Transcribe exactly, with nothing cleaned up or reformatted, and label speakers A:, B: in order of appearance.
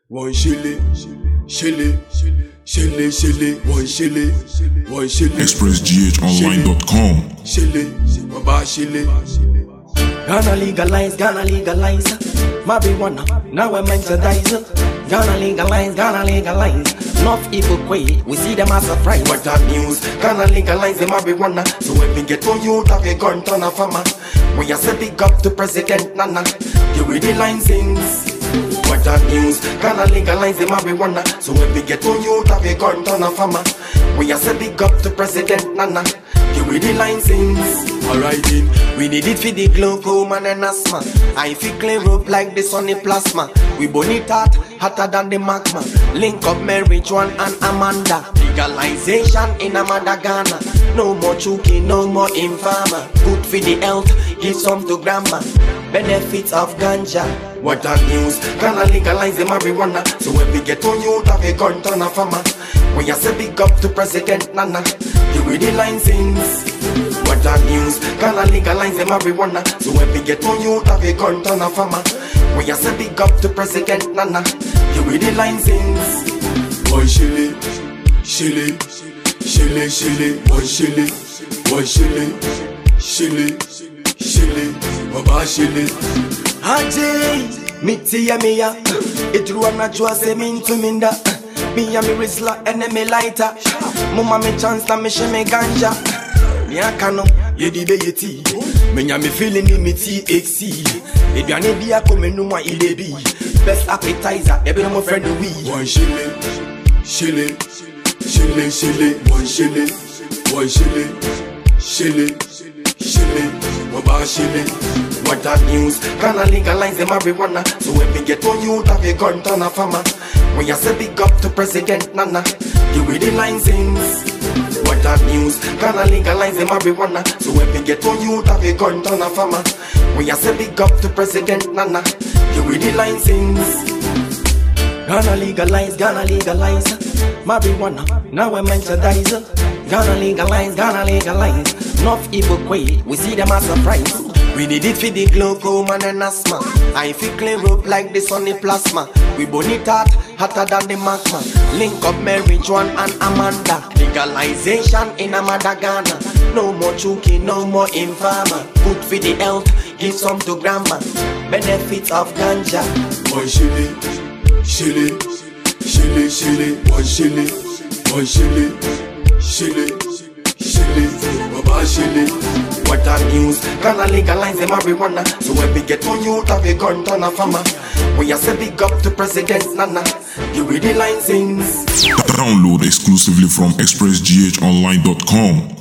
A: One shilly, shilly, shilly, shilly, one shilly, one shilly.
B: express g h online dot com.
A: Shilly, Baba shilly.
C: Gonna legalize, gonna legalize marijuana, now we're meant to die. Gonna legalize, gonna legalize. Enough evil quay, we see them as a fright. What that news? Gonna legalize the marijuana. So when we get to you, have a gun ton of farmer. We are say big up to President Nana. You with the line sings. What that news? Gonna legalize the marijuana. So when we get to you, have a gun ton of farmer. We are say big up to President Nana. You with the line sings. Alright then, we need it for the glaucoma and asthma. I feel clear up like the sunny plasma. We burn it hot, hotter than the magma. Link up Mary Joan and Amanda. Legalization in Amanda Ghana. No more chuki, no more infamer. Good for the health, give some to grandma. Benefits of ganja. What that news? Gonna legalize the marijuana. So when we get to you, have a gun ton of farmer. We are say big up to President Nana. You with the line sings. What that news? Gonna legalize the marijuana. So when we get to you, have a gun ton of farmer. We are say big up to President Nana. You with the line sings.
A: One shilly, shilly, shilly, shilly, one shilly, one shilly, shilly, shilly, Baba shilly.
C: Ajay, miti ya miya. Itruwa na jua se mintu minda. Me ya mi rizla ene me lighter. Muma me chance na me she me ganja. Me akano, ye di be yeti. Me nya me feeling ni me T X C. Ebi ane bi akome numwa ilebi. Best appetizer, ebi no mo friend we.
A: One shilly, shilly, shilly, shilly, one shilly, one shilly, shilly, shilly, Baba shilly.
C: What that news? Gonna legalize the marijuana. So when we get to you, have a gun ton of farmer. We are say big up to President Nana. You with the line sings. What that news? Gonna legalize the marijuana. So when we get to you, have a gun ton of farmer. We are say big up to President Nana. You with the line sings. Gonna legalize, gonna legalize marijuana, now we're meant to die. Gonna legalize, gonna legalize. Enough evil quay, we see them as a price. We need it for the glaucoma and asthma. I feel clear up like the sunny plasma. We burn it hot, hotter than the magma. Link up Mary Joan and Amanda. Legalization in Amanda Ghana. No more chuki, no more infamer. Good for the health, give some to grandma. Benefits of ganja.
A: One shilly, shilly, shilly, shilly, one shilly, one shilly, shilly, shilly, Baba shilly.
C: What that news? Gonna legalize the marijuana. So when we get to you, have a gun ton of farmer. We are say big up to President Nana. You with the line sings.
B: Download exclusively from express g h online dot com.